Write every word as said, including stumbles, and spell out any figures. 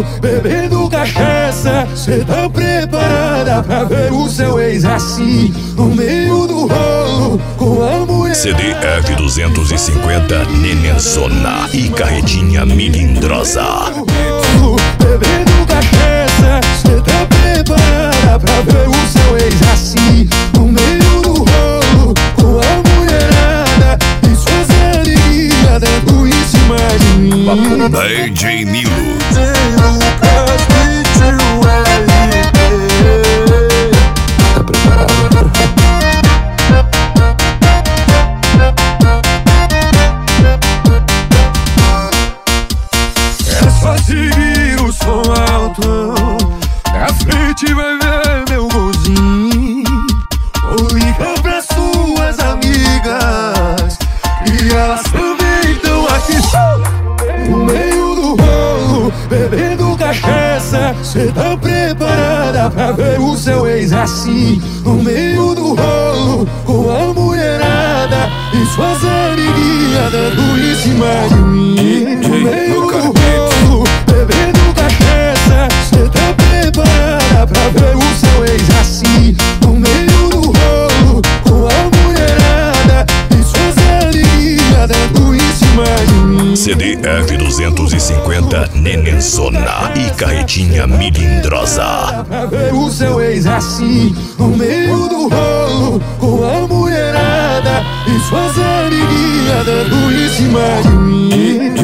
bebendo cachaça. Cê tá preparada pra ver o seu ex assim, no meio do rolo, com a mulher. C D F duzentos e cinquenta, Nenenzona e Carretinha Melindrosa. Bebendo cachaça, cê tá preparada pra ver o seu ex assim, no meio do rolo, com a mulherada e suas alegrias dando em cima de mim. D J Nilo. Tá preparado? É só seguir o som alto, na frente vai ver meu golzinho. Ou liga pra suas amigas, e elas também estão aqui. No meio do rolo, bebendo cachaça. Cê tá preparada pra ver o seu ex assim, no meio do rolo, com a mulherada e suas amiguinhas dando em cima de mim. No meio do rolo, bebendo cachaça. Cê tá preparada pra ver o seu ex assim, no meio do rolo, com a mulherada e suas amiguinhas dando em cima de mim. C D F duzentos e cinquenta, Nenenzona e Carretinha Melindrosa. Pra ver o seu ex assim, no meio do rolo, com a mulherada e suas amiguinhas dando em cima de mim.